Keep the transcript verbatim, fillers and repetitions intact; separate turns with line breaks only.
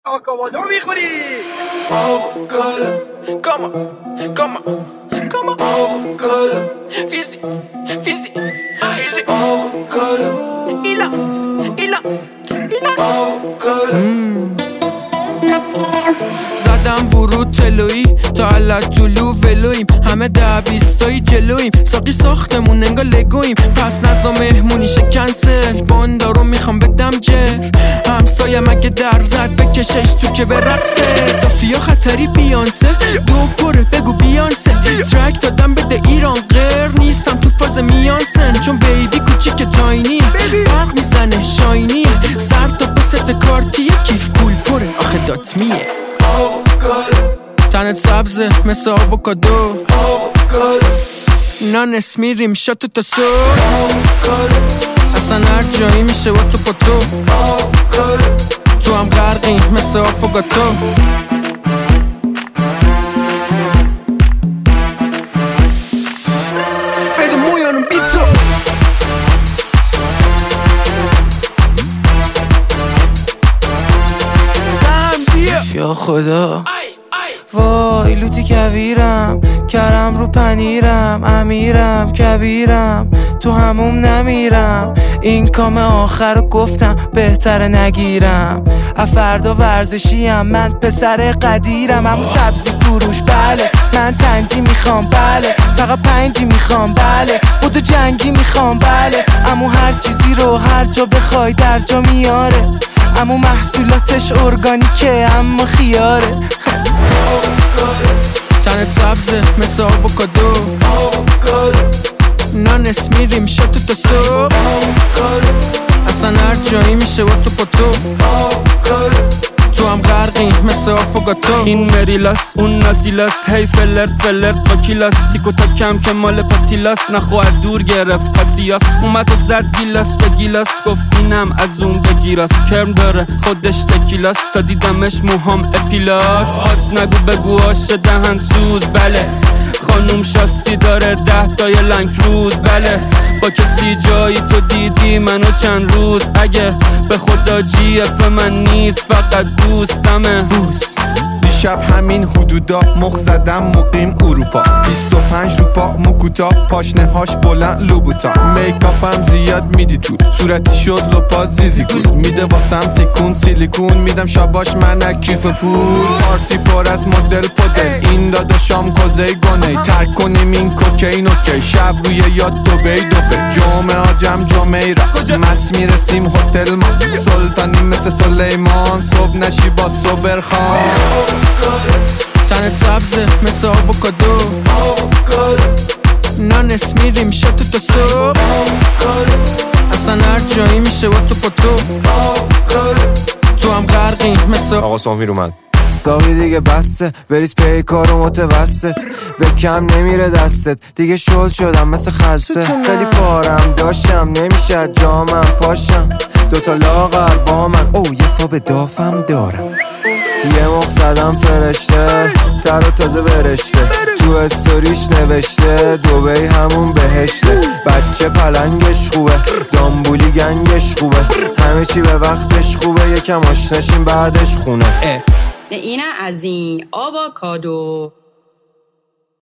آکامادو میخوری.
آووکادو کاما کاما کاما آووکادو فیزی فیزی فیزی آووکادو ایلا ایلا ایلا آووکادو زدم ورود تلویی تا علت طلوع ولویم، همه ده بیستایی جلویم، ساقی ساختمون انگا لگویم، پس نزا مهمونیشه کنسل، باندارو میخوام بدم جر، همسایه مگه در زد بکشش تو که برقصه، دافیا خطری بیانسه، دو پره بگو بیانسه، ترک دادم بده ایران غیر نیستم تو فاز میانسن، چون بیبی کوچیک تاینیه، برق میزنه شاینیه، سر تا بست کارتیه، کیف پول پره آخه دات میه. تنت سبزه مثل آووکادو، نانس میریم شاتو تا صبح، اصلا هر جایی میشه و تو پاتو، تو هم غرقی مثل آفوگاتو. بده مویانم بی تو یا خدا، وای لوتی کویرم، کرم رو پنیرم، امیرم کبیرم، تو هموم نمیرم، این کام آخر رو گفتم بهتره نگیرم، افردا ورزشیم من پسر قدیرم، همون سبزی فروش بله، من تنگی میخوام بله، فقط پنجی میخوام بله، بودو جنگی میخوام بله، امو هر چیزی رو هر جا بخوای در جا میاره، امو محصولاتش ارگانیکه اما خیاره. تنت سبزه مثل آووکادو، نانس میریم شاتو تا صبح، اصلا هر جایی میشه و تو پاتو، تو هم غرقی مثل آفوگاتو. این مریلاس اون نازیلاس، هی فلرت فلرت با کیلاس، تیکو تا کم که مال پاتیلاس، نخواه دور گرفت پسیاس، اومد و زد گیلاس به گیلاس، گفت اینم از اون بگیراس، کرم داره خودش تکیلاس، تا دیدمش موهام اپیلاس، آت نگو بگو آش دهن سوز بله، خانوم شاستی داره ده تای لنگ روز بله، با کسی جایی تو دیدی منو چند روز، اگه به خدا جی اف من نیست فقط دوستمه بوس.
دیشب همین حدودا مخ زدم مقیم اروپا، بیست و پنج رو پا مکوتا، پاشنه هاش بلند لوبوتا، میکاپم زیاد میدی تو صورتی شد لپا زیزی کن، میده واسم تکون سیلیکون، میدم شاباش من کیف پول، پارتی پر از مدل پدل، این داداشام کوزه گونه، ترک کنیم این کوکین اوکی، شب روی یاد دوبی دوبی، جمعه آجم جمعه را مس میرسیم هتل ما، سلطانی مثل سلیمان، صبح نشی با صبر خان.
تنت سبزه مثل آووکادو، نانس میریم شاتو تا صبح، اصلا هر جایی میشه و تو پاتو، تو هم غرقی مثل
آقا سامیر اومد.
ساقی دیگه بسته بریز پی کارو متوسط، به کم نمیره دستت دیگه، شل شدم مثل خلصه، خیلی پارم داشتم نمیشه جامم پاشم، دوتا لاغر با من او یه فا به دافم دارم، یه مخ زدم فرشته تر و تازه برشته، تو استوریش نوشته دوبی همون بهشته، بچه پلنگش خوبه دامبولی گنگش خوبه، همه چی به وقتش خوبه، یکم آشنشیم بعدش خونه.
نه اینه از این آووکادو.